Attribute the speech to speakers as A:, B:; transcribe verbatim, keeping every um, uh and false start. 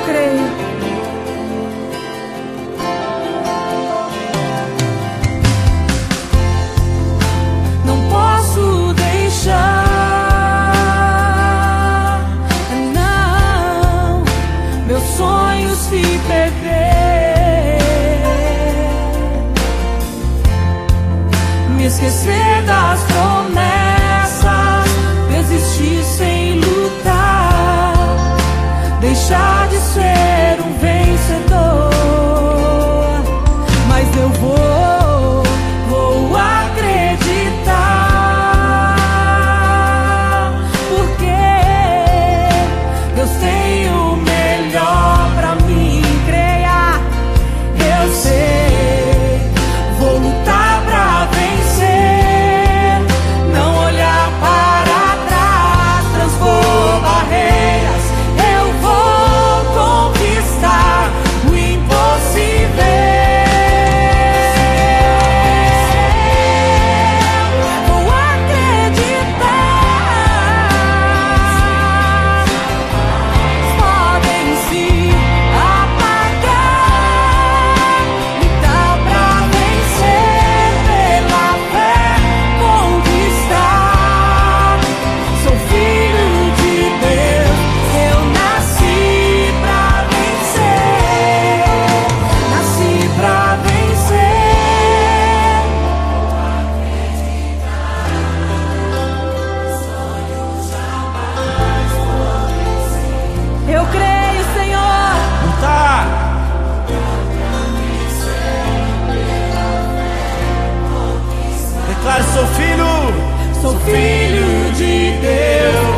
A: creio. Não posso deixar, não, meus sonhos se perder, me esquecer das promessas, desistir sem lutar, deixar de ser um vencedor. Mas eu vou, vou acreditar, porque Deus tem o melhor pra mim. Creia, eu sei, vou lutar pra vencer, não olhar para trás, transpor barreiras. Eu vou conquistar o impossível. Vou acreditar. Podem se apagar, me dá pra vencer pela fé, conquistar. Sou filho de Deus, eu nasci pra vencer, nasci pra vencer. Eu creio, Senhor.
B: Lutar. Declare: sou filho.
A: Sou filho de Deus.